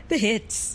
The hits.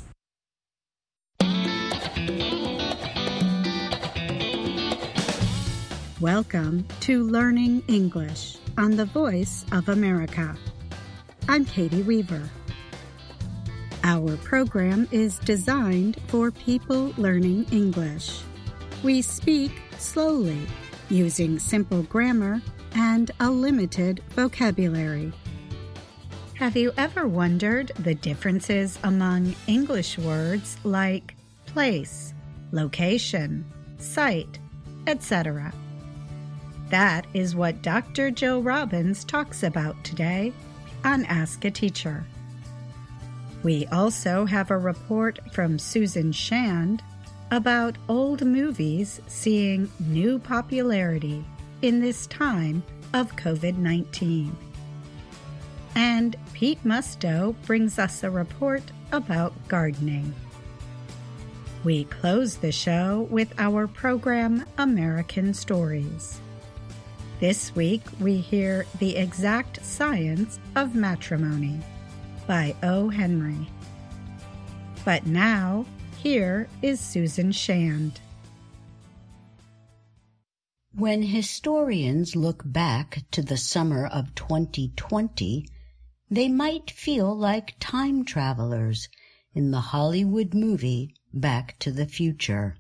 Welcome to Learning English on the Voice of America. I'm Katie Weaver. Our program is designed for people learning English. We speak slowly, using simple grammar and a limited vocabulary. Have you ever wondered the differences among English words like place, location, site, etc.? That is what Dr. Jill Robbins talks about today on Ask a Teacher. We also have a report from Susan Shand about old movies seeing new popularity in this time of COVID-19. And Pete Musto brings us a report about gardening. We close the show with our program American Stories. This week we hear The Exact Science of Matrimony by O. Henry. But now, here is Susan Shand. When historians look back to the summer of 2020, they might feel like time travelers in the Hollywood movie Back to the Future.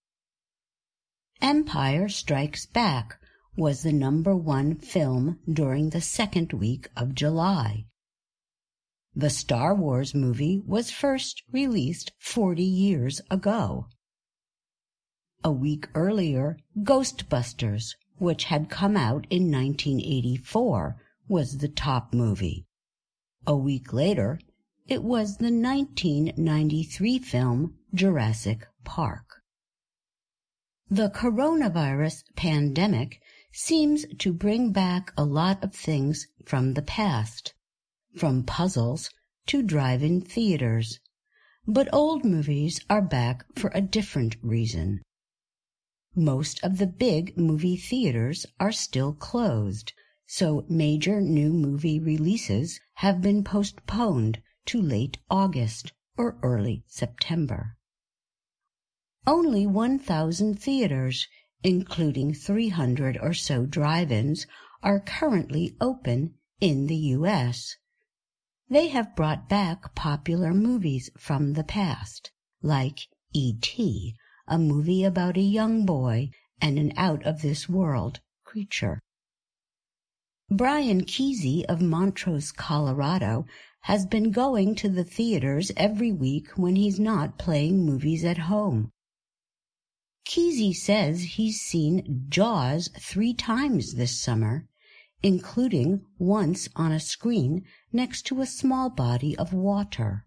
Empire Strikes Back was the #1 film during the second week of July. The Star Wars movie was first released 40 years ago. A week earlier, Ghostbusters, which had come out in 1984, was the top movie. A week later, it was the 1993 film Jurassic Park. The coronavirus pandemic seems to bring back a lot of things from the past, from puzzles to drive-in theaters. But old movies are back for a different reason. Most of the big movie theaters are still closed, so major new movie releases have been postponed to late August or early September. Only 1,000 theaters, including 300 or so drive-ins, are currently open in the U.S. They have brought back popular movies from the past, like E.T., a movie about a young boy and an out-of-this-world creature. Brian Kesey of Montrose, Colorado, has been going to the theaters every week when he's not playing movies at home. Kesey says he's seen Jaws 3 times this summer, including once on a screen next to a small body of water.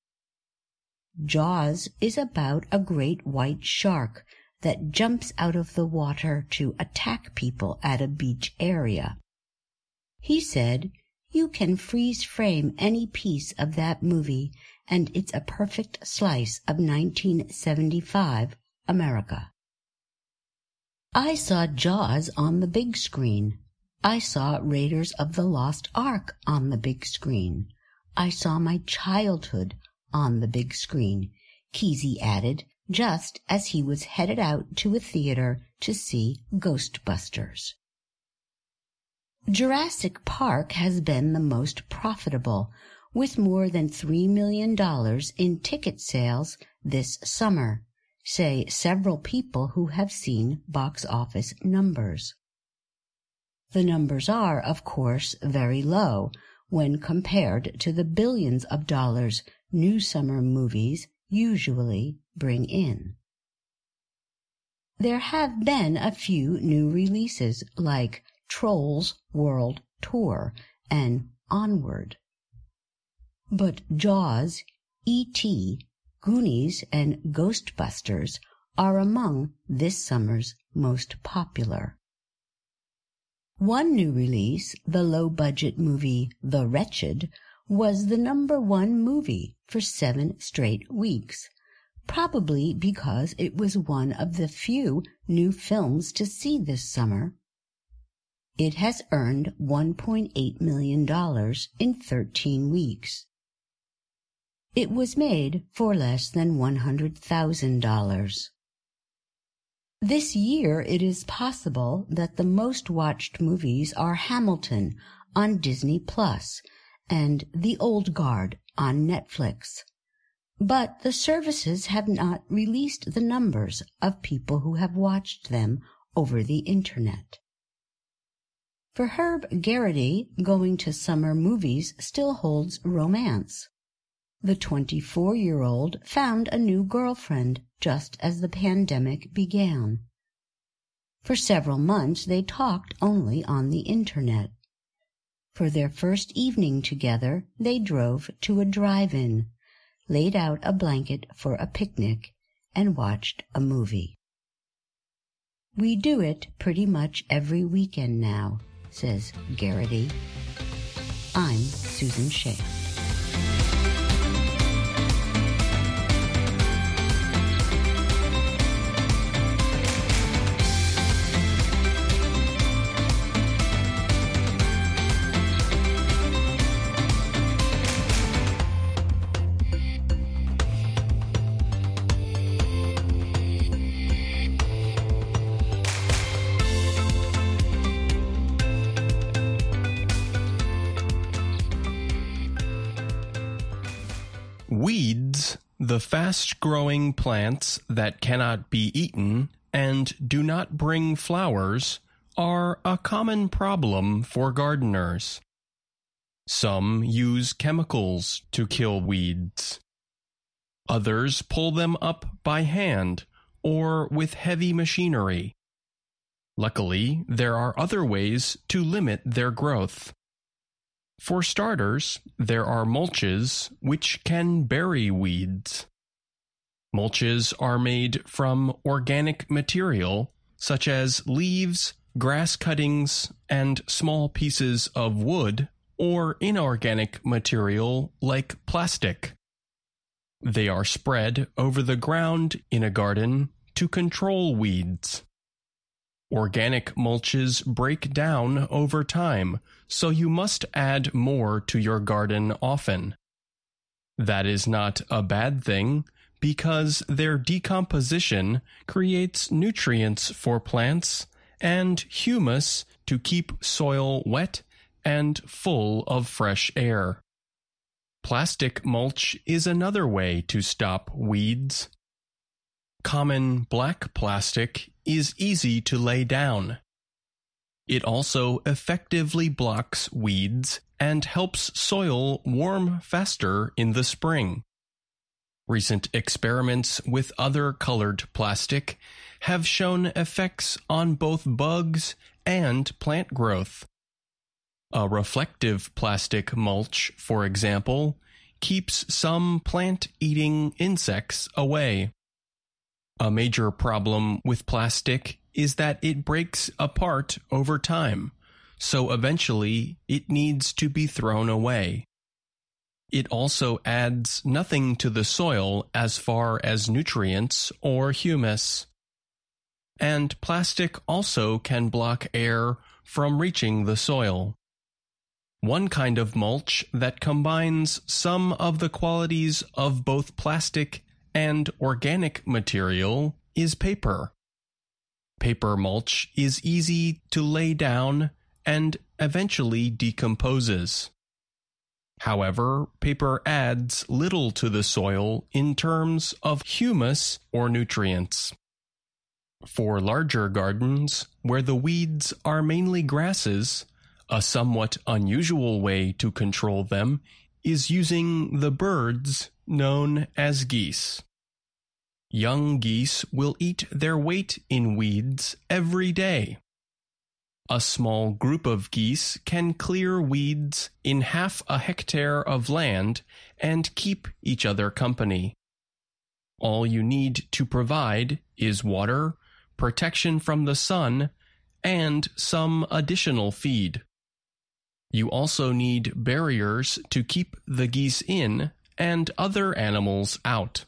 Jaws is about a great white shark that jumps out of the water to attack people at a beach area. He said, "You can freeze-frame any piece of that movie, and it's a perfect slice of 1975 America." I saw Jaws on the big screen. I saw Raiders of the Lost Ark on the big screen. I saw my childhood on the big screen, Kesey added, just as he was headed out to a theater to see Ghostbusters. Jurassic Park has been the most profitable, with more than $3 million in ticket sales this summer, say several people who have seen box office numbers. The numbers are, of course, very low when compared to the billions of dollars new summer movies usually bring in. There have been a few new releases like Trolls World Tour and Onward. But Jaws, E.T., Goonies, and Ghostbusters are among this summer's most popular. One new release, the low-budget movie The Wretched, was the #1 movie for 7 straight weeks, probably because it was one of the few new films to see this summer. It has earned $1.8 million in 13 weeks. It was made for less than $100,000. This year it is possible that the most watched movies are Hamilton on Disney Plus and The Old Guard on Netflix. But the services have not released the numbers of people who have watched them over the Internet. For Herb Geraghty, going to summer movies still holds romance. The 24-year-old found a new girlfriend just as the pandemic began. For several months they talked only on the Internet. For their first evening together, they drove to a drive-in, laid out a blanket for a picnic, and watched a movie. "We do it pretty much every weekend now," says Geraghty. I'm Susan Shea. Weeds, the fast-growing plants that cannot be eaten and do not bring flowers, are a common problem for gardeners. Some use chemicals to kill weeds. Others pull them up by hand or with heavy machinery. Luckily, there are other ways to limit their growth. For starters, there are mulches which can bury weeds. Mulches are made from organic material such as leaves, grass cuttings, and small pieces of wood, or inorganic material like plastic. They are spread over the ground in a garden to control weeds. Organic mulches break down over time, so you must add more to your garden often. That is not a bad thing, because their decomposition creates nutrients for plants and humus to keep soil wet and full of fresh air. Plastic mulch is another way to stop weeds. Common black plastic is easy to lay down. It also effectively blocks weeds and helps soil warm faster in the spring. Recent experiments with other colored plastic have shown effects on both bugs and plant growth. A reflective plastic mulch, for example, keeps some plant-eating insects away. A major problem with plastic is that it breaks apart over time, so eventually it needs to be thrown away. It also adds nothing to the soil as far as nutrients or humus. And plastic also can block air from reaching the soil. One kind of mulch that combines some of the qualities of both plastic and organic material is paper. Paper mulch is easy to lay down and eventually decomposes. However, paper adds little to the soil in terms of humus or nutrients. For larger gardens, where the weeds are mainly grasses, a somewhat unusual way to control them is using the birds known as geese. Young geese will eat their weight in weeds every day. A small group of geese can clear weeds in half a hectare of land and keep each other company. All you need to provide is water, protection from the sun, and some additional feed. You also need barriers to keep the geese in and other animals out.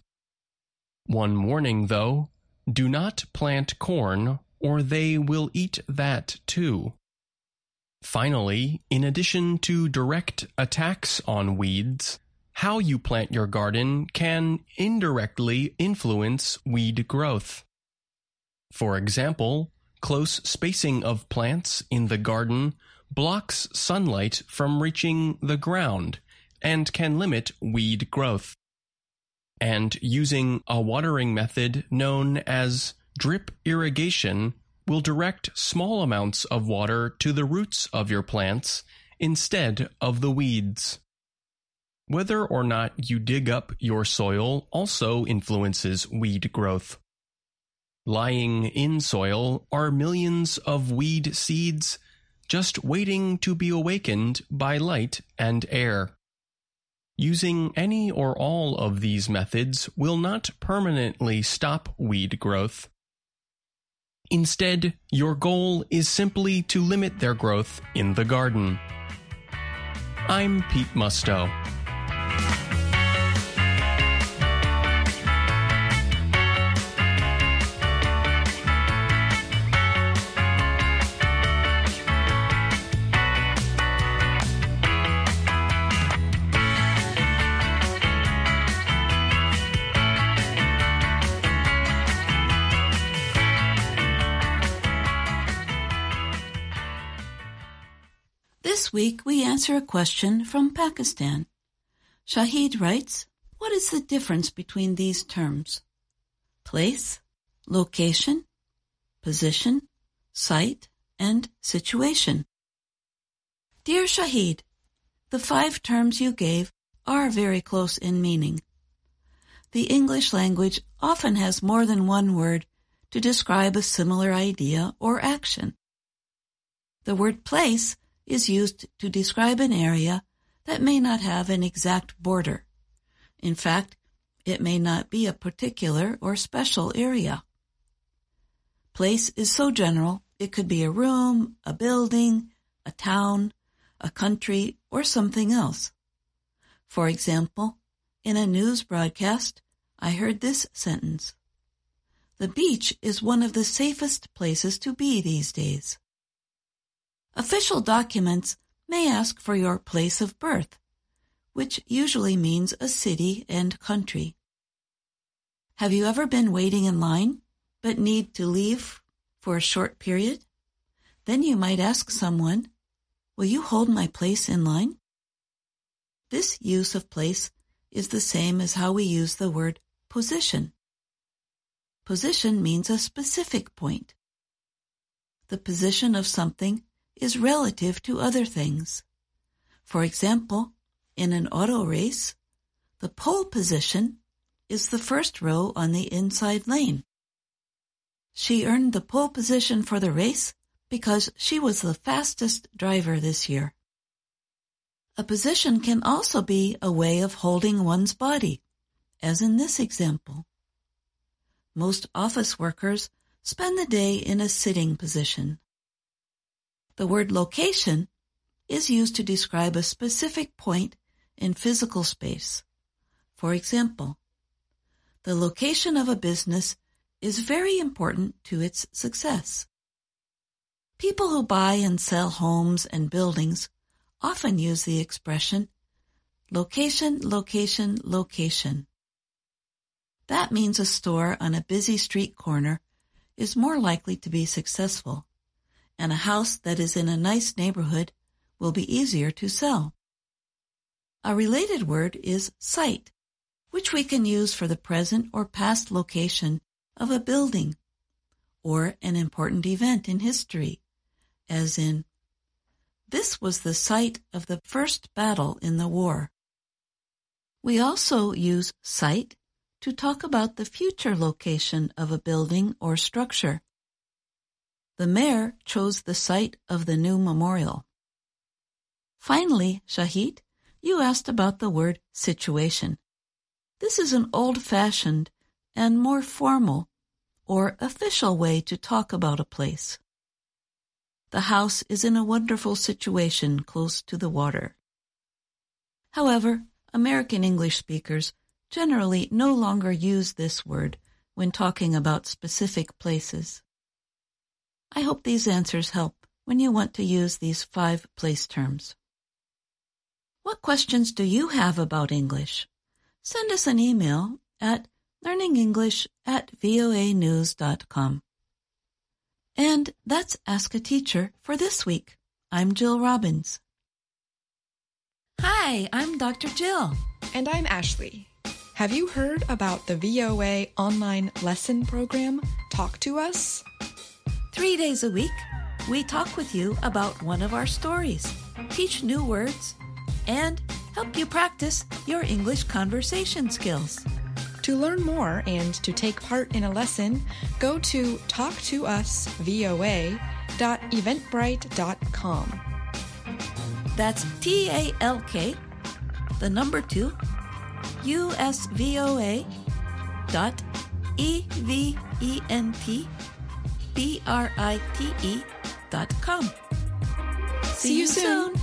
One warning, though, do not plant corn or they will eat that too. Finally, in addition to direct attacks on weeds, how you plant your garden can indirectly influence weed growth. For example, close spacing of plants in the garden blocks sunlight from reaching the ground and can limit weed growth. And using a watering method known as drip irrigation will direct small amounts of water to the roots of your plants instead of the weeds. Whether or not you dig up your soil also influences weed growth. Lying in soil are millions of weed seeds just waiting to be awakened by light and air. Using any or all of these methods will not permanently stop weed growth. Instead, your goal is simply to limit their growth in the garden. I'm Pete Musto. This week we answer a question from Pakistan. Shahid writes, what is the difference between these terms? Place, location, position, site, and situation. Dear Shahid, the 5 terms you gave are very close in meaning. The English language often has more than one word to describe a similar idea or action. The word place is used to describe an area that may not have an exact border. In fact, it may not be a particular or special area. Place is so general, it could be a room, a building, a town, a country, or something else. For example, in a news broadcast, I heard this sentence: "The beach is one of the safest places to be these days." Official documents may ask for your place of birth, which usually means a city and country. Have you ever been waiting in line, but need to leave for a short period? Then you might ask someone, "Will you hold my place in line?" This use of place is the same as how we use the word position. Position means a specific point. The position of something is relative to other things. For example, in an auto race, the pole position is the first row on the inside lane. She earned the pole position for the race because she was the fastest driver this year. A position can also be a way of holding one's body, as in this example. Most office workers spend the day in a sitting position. The word location is used to describe a specific point in physical space. For example, the location of a business is very important to its success. People who buy and sell homes and buildings often use the expression location, location, location. That means a store on a busy street corner is more likely to be successful, and a house that is in a nice neighborhood will be easier to sell. A related word is site, which we can use for the present or past location of a building or an important event in history, as in, "This was the site of the first battle in the war." We also use site to talk about the future location of a building or structure. The mayor chose the site of the new memorial. Finally, Shahid, you asked about the word situation. This is an old-fashioned and more formal or official way to talk about a place. The house is in a wonderful situation close to the water. However, American English speakers generally no longer use this word when talking about specific places. I hope these answers help when you want to use these 5 place terms. What questions do you have about English? Send us an email at learningenglish@voanews.com. And that's Ask a Teacher for this week. I'm Jill Robbins. Hi, I'm Dr. Jill. And I'm Ashley. Have you heard about the VOA online lesson program, Talk to Us? 3 days a week, we talk with you about one of our stories, teach new words, and help you practice your English conversation skills. To learn more and to take part in a lesson, go to talktousvoa.eventbrite.com. That's TALK, the number 2, usvoa.eventbrite.com. See you soon.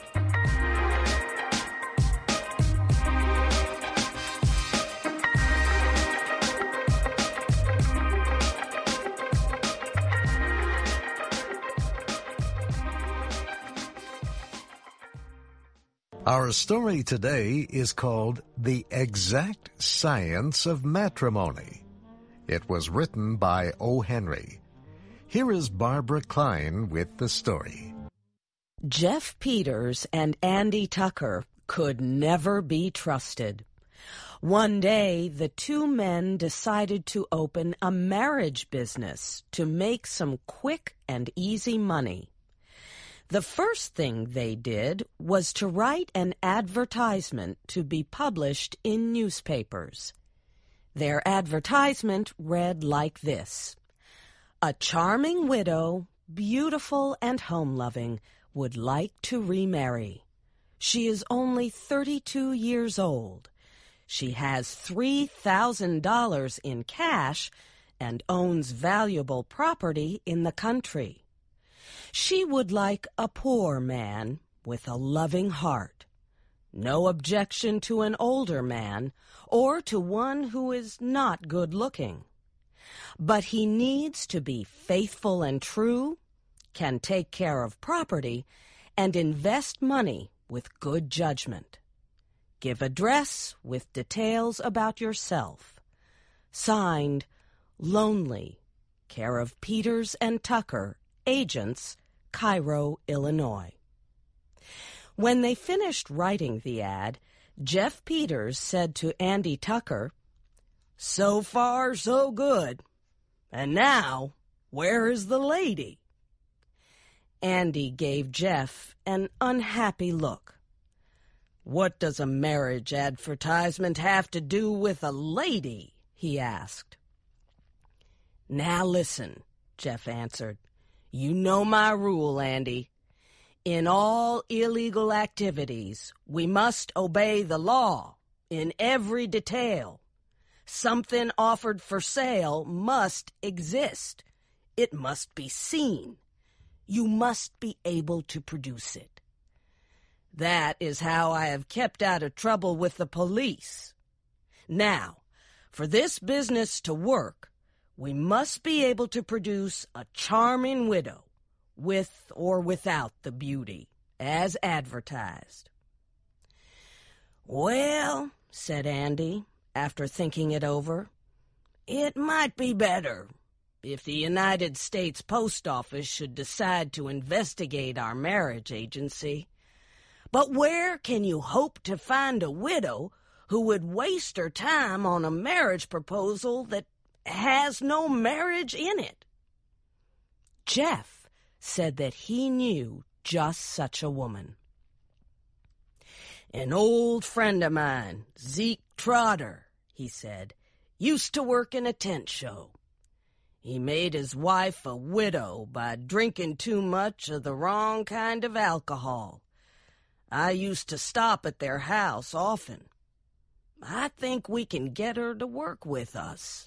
Our story today is called The Exact Science of Matrimony. It was written by O. Henry. Here is Barbara Klein with the story. Jeff Peters and Andy Tucker could never be trusted. One day, the two men decided to open a marriage business to make some quick and easy money. The first thing they did was to write an advertisement to be published in newspapers. Their advertisement read like this: "A charming widow, beautiful and home-loving, would like to remarry. She is only 32 years old. She has $3,000 in cash and owns valuable property in the country. She would like a poor man with a loving heart. No objection to an older man or to one who is not good-looking. But he needs to be faithful and true, can take care of property, and invest money with good judgment. Give address with details about yourself. Signed, Lonely, care of Peters and Tucker, agents, Cairo, Illinois." When they finished writing the ad, Jeff Peters said to Andy Tucker, "So far, so good. And now, where is the lady?" Andy gave Jeff an unhappy look. "What does a marriage advertisement have to do with a lady?" he asked. "Now listen," Jeff answered. "You know my rule, Andy. In all illegal activities, we must obey the law in every detail. Something offered for sale must exist. It must be seen. You must be able to produce it. That is how I have kept out of trouble with the police. Now, for this business to work, we must be able to produce a charming widow, with or without the beauty, as advertised." "Well," said Andy, after thinking it over, "it might be better if the United States Post Office should decide to investigate our marriage agency. But where can you hope to find a widow who would waste her time on a marriage proposal that has no marriage in it?" Jeff said that he knew just such a woman. "An old friend of mine, Zeke Trotter," he said, "used to work in a tent show. He made his wife a widow by drinking too much of the wrong kind of alcohol. I used to stop at their house often. I think we can get her to work with us."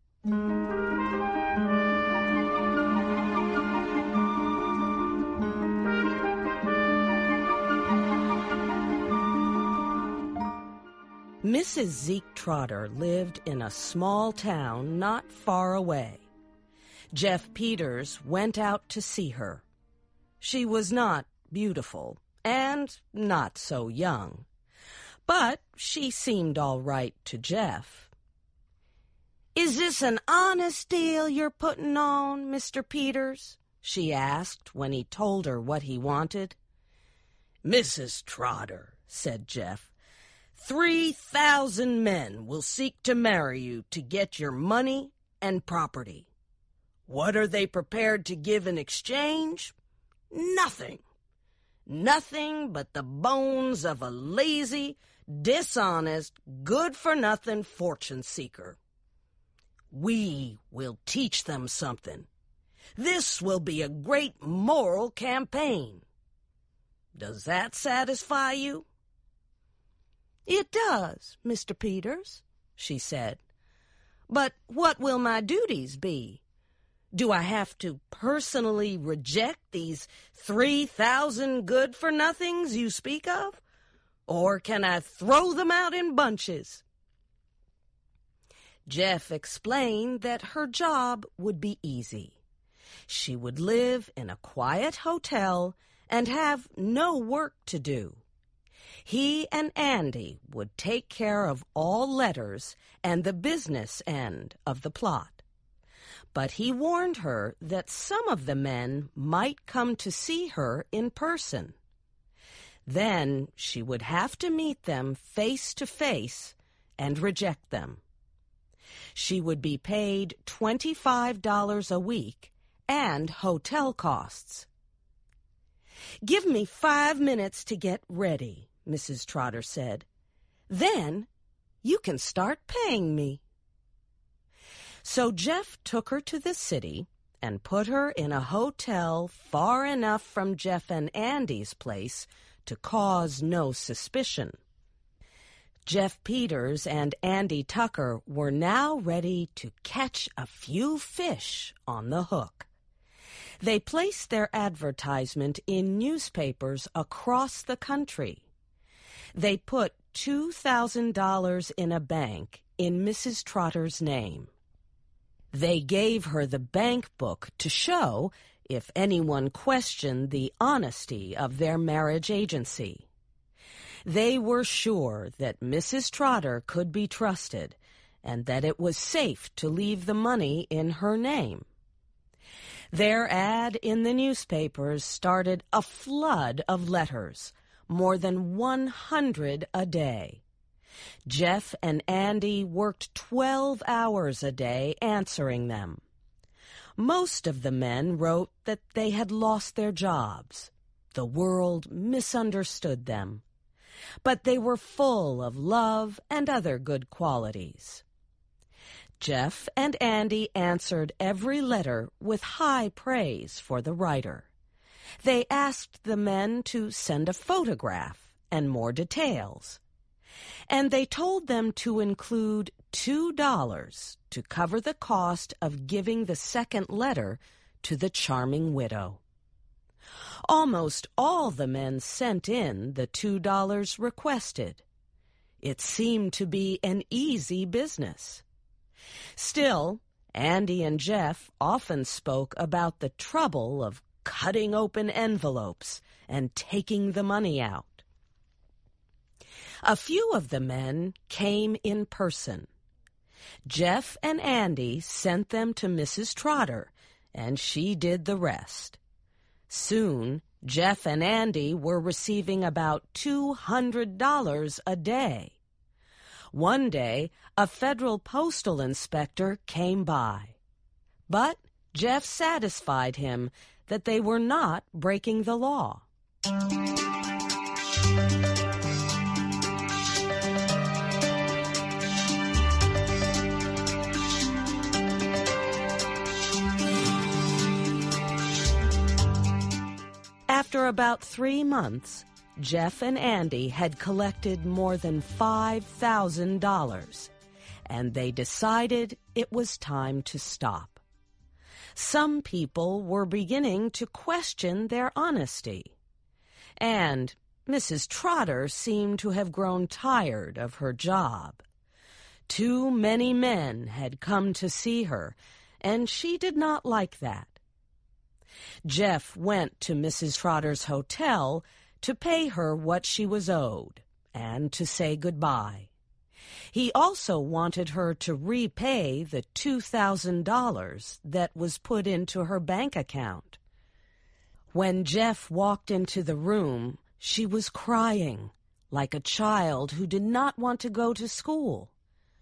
Mrs. Zeke Trotter lived in a small town not far away. Jeff Peters went out to see her. She was not beautiful, and not so young. But she seemed all right to Jeff. "Is this an honest deal you're putting on, Mr. Peters?" she asked when he told her what he wanted. "Mrs. Trotter," said Jeff, 3,000 men will seek to marry you to get your money and property. What are they prepared to give in exchange? Nothing. Nothing but the bones of a lazy, dishonest, good-for-nothing fortune-seeker. We will teach them something. This will be a great moral campaign. Does that satisfy you?" "It does, Mr. Peters," she said. "But what will my duties be? Do I have to personally reject these 3,000 good-for-nothings you speak of? Or can I throw them out in bunches?" Jeff explained that her job would be easy. She would live in a quiet hotel and have no work to do. He and Andy would take care of all letters and the business end of the plot. But he warned her that some of the men might come to see her in person. Then she would have to meet them face to face and reject them. She would be paid $25 a week and hotel costs. "Give me 5 minutes to get ready," Mrs. Trotter said. "Then you can start paying me." So Jeff took her to the city and put her in a hotel far enough from Jeff and Andy's place to cause no suspicion. Jeff Peters and Andy Tucker were now ready to catch a few fish on the hook. They placed their advertisement in newspapers across the country. They put $2,000 in a bank in Mrs. Trotter's name. They gave her the bank book to show if anyone questioned the honesty of their marriage agency. They were sure that Mrs. Trotter could be trusted and that it was safe to leave the money in her name. Their ad in the newspapers started a flood of letters, more than 100 a day. Jeff and Andy worked 12 hours a day answering them. Most of the men wrote that they had lost their jobs. The world misunderstood them. But they were full of love and other good qualities. Jeff and Andy answered every letter with high praise for the writer. They asked the men to send a photograph and more details. And they told them to include $2 to cover the cost of giving the second letter to the charming widow. Almost all the men sent in the $2 requested. It seemed to be an easy business. Still, Andy and Jeff often spoke about the trouble of cutting open envelopes and taking the money out. A few of the men came in person. Jeff and Andy sent them to Mrs. Trotter, and she did the rest. Soon, Jeff and Andy were receiving about $200 a day. One day, a federal postal inspector came by. But Jeff satisfied him that they were not breaking the law. After about 3 months, Jeff and Andy had collected more than $5,000, and they decided it was time to stop. Some people were beginning to question their honesty, and Mrs. Trotter seemed to have grown tired of her job. Too many men had come to see her, and she did not like that. Jeff went to Mrs. Trotter's hotel to pay her what she was owed and to say goodbye. He also wanted her to repay the $2,000 that was put into her bank account. When Jeff walked into the room, she was crying, like a child who did not want to go to school.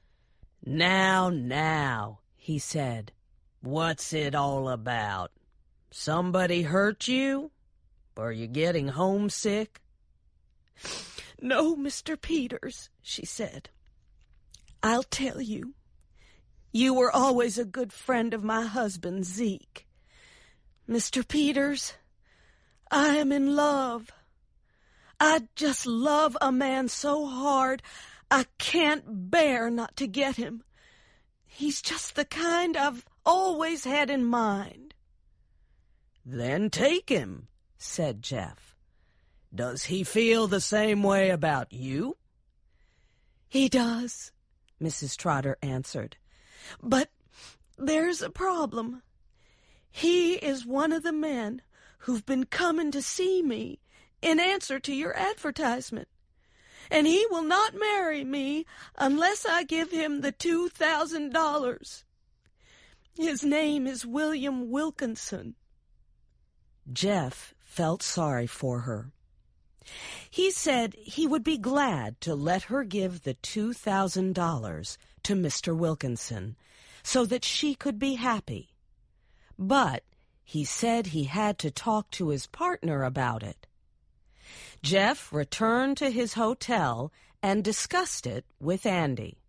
Now, he said, what's it all about? Somebody hurt you? Are you getting homesick? No, Mr. Peters, she said. I'll tell you. You were always a good friend of my husband, Zeke. Mr. Peters, I am in love. I just love a man so hard I can't bear not to get him. He's just the kind I've always had in mind. Then take him, said Jeff. Does he feel the same way about you? He does, Mrs. Trotter answered. But there's a problem. He is one of the men who've been coming to see me in answer to your advertisement, and he will not marry me unless I give him the $2,000. His name is William Wilkinson. Jeff felt sorry for her. He said he would be glad to let her give the $2,000 to Mr. Wilkinson so that she could be happy. But he said he had to talk to his partner about it. Jeff returned to his hotel and discussed it with Andy.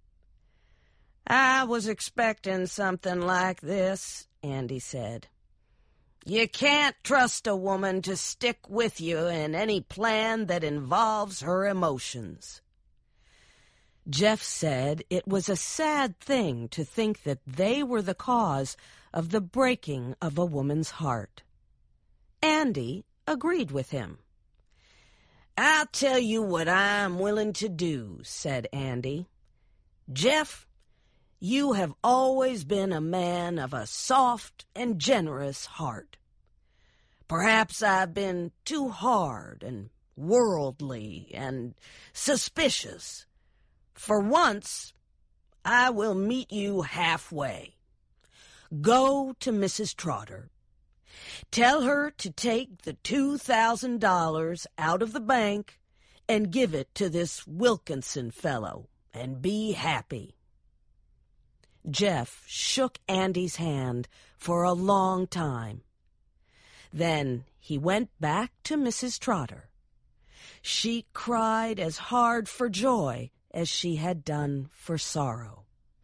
I was expecting something like this, Andy said. You can't trust a woman to stick with you in any plan that involves her emotions. Jeff said it was a sad thing to think that they were the cause of the breaking of a woman's heart. Andy agreed with him. I'll tell you what I'm willing to do, said Andy. Jeff, you have always been a man of a soft and generous heart. Perhaps I've been too hard and worldly and suspicious. For once, I will meet you halfway. Go to Mrs. Trotter. Tell her to take the $2,000 out of the bank and give it to this Wilkinson fellow and be happy. Jeff shook Andy's hand for a long time. Then he went back to Mrs. Trotter. She cried as hard for joy as she had done for sorrow.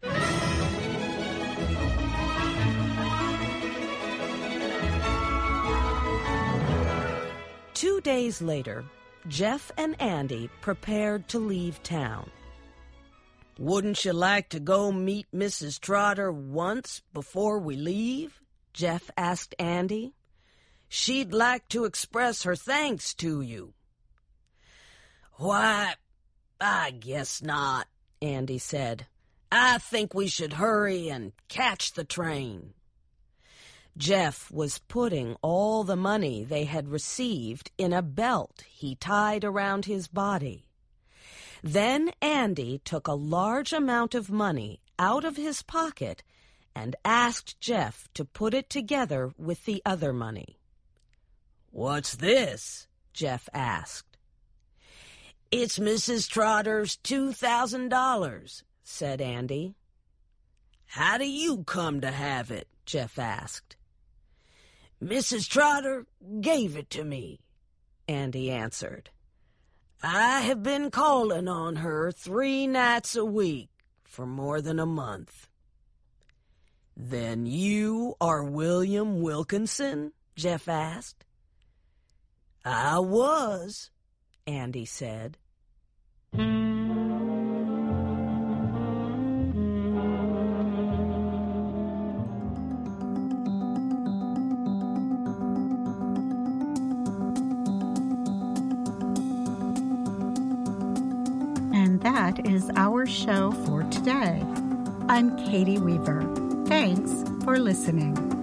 2 days later, Jeff and Andy prepared to leave town. Wouldn't you like to go meet Mrs. Trotter once before we leave? Jeff asked Andy. She'd like to express her thanks to you. Why, I guess not, Andy said. I think we should hurry and catch the train. Jeff was putting all the money they had received in a belt he tied around his body. Then Andy took a large amount of money out of his pocket and asked Jeff to put it together with the other money. What's this? Jeff asked. It's Mrs. Trotter's $2,000, said Andy. How do you come to have it? Jeff asked. Mrs. Trotter gave it to me, Andy answered. I have been calling on her 3 nights a week for more than a month. Then you are William Wilkinson? Jeff asked. I was, Andy said. And that is our show for today. I'm Katie Weaver. Thanks for listening.